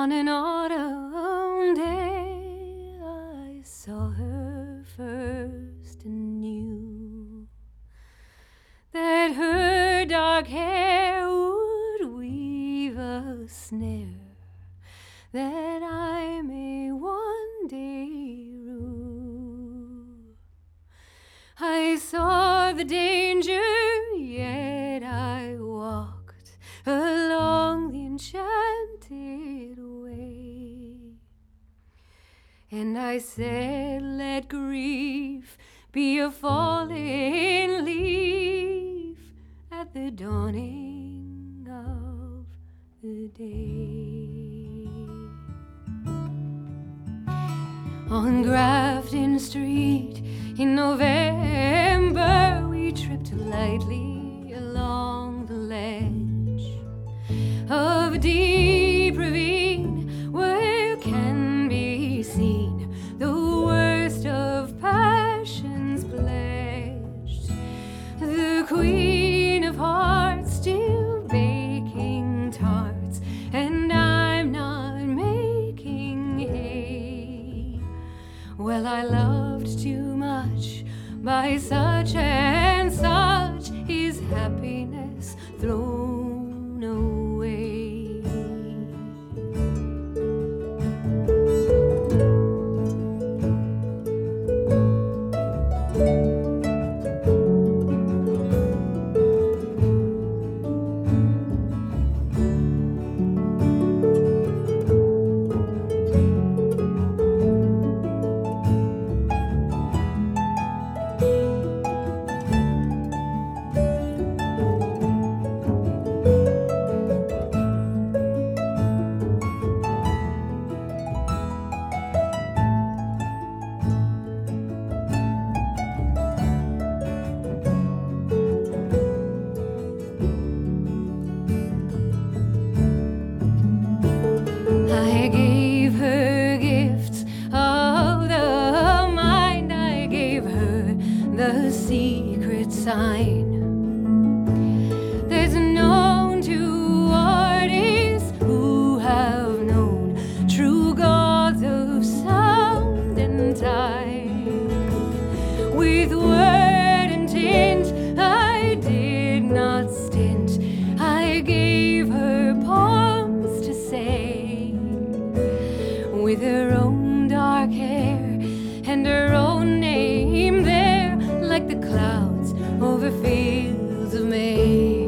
On an autumn day, I saw her first and knew that her dark hair would weave a snare that I may one day rue. I saw the danger, yet I walked along the enchanted way. And I said, let grief be a falling leaf at the dawning of the day. On Grafton Street in November, we tripped lightly along the ledge of a deep ravine where can be seen the worst of passions pledged. The Queen of Hearts still baking tarts, and I'm not making hay. Well, I loved too much, by such and such is happiness thrown away. I gave her gifts of the mind. I gave her the secret sign that's known to artists who have known true gods of sound and time. With word and tint I did not stint. I gave her poems to say, with her own dark hair and her own name there, like the clouds over fields of May.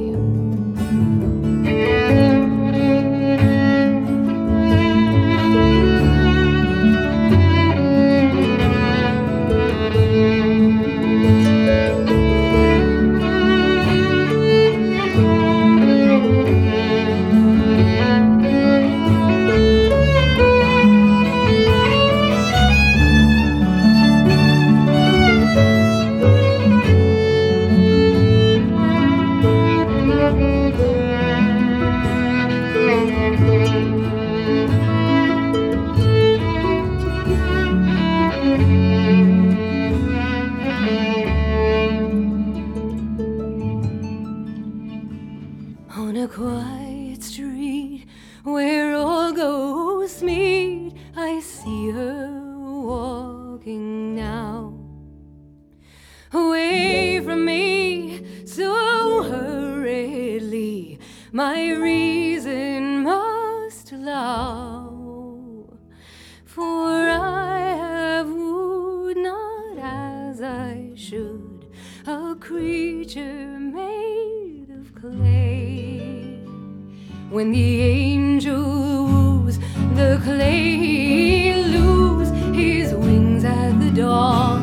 On a quiet street where all ghosts meet, I see her walking now, away from me so hurriedly, my reason must allow. For I have wooed not as I should a creature made of clay. When the angel woos, the clay lose his wings at the dawn.